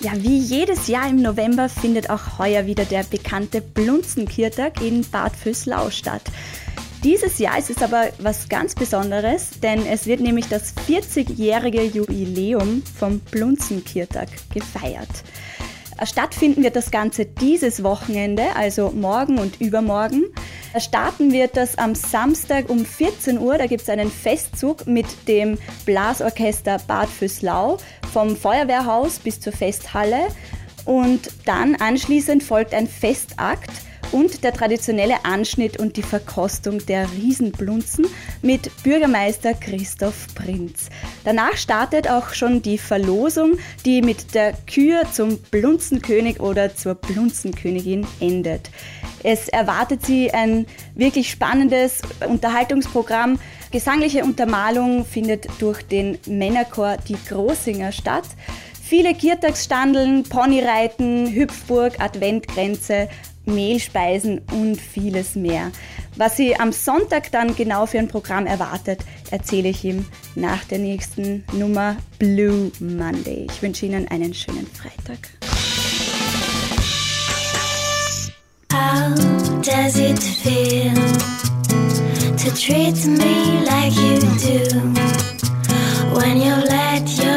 Ja, wie jedes Jahr im November findet auch heuer wieder der bekannte Blunzenkirtag in Bad Vöslau statt. Dieses Jahr ist es aber was ganz Besonderes, denn es wird nämlich das 40-jährige Jubiläum vom Blunzenkirtag gefeiert. Stattfinden wird das Ganze dieses Wochenende, also morgen und übermorgen. Starten wird das am Samstag um 14 Uhr. Da gibt es einen Festzug mit dem Blasorchester Bad Vöslau vom Feuerwehrhaus bis zur Festhalle. Und dann anschließend folgt ein Festakt und der traditionelle Anschnitt und die Verkostung der Riesenblunzen mit Bürgermeister Christoph Prinz. Danach startet auch schon die Verlosung, die mit der Kür zum Blunzenkönig oder zur Blunzenkönigin endet. Es erwartet Sie ein wirklich spannendes Unterhaltungsprogramm. Gesangliche Untermalung findet durch den Männerchor Die Großinger statt. Viele Kirtagsstandeln, Ponyreiten, Hüpfburg, Adventkränze, Mehlspeisen und vieles mehr. Was Sie am Sonntag dann genau für ein Programm erwartet, erzähle ich ihm nach der nächsten Nummer Blue Monday. Ich wünsche Ihnen einen schönen Freitag. How does it feel to treat me like you do when you let your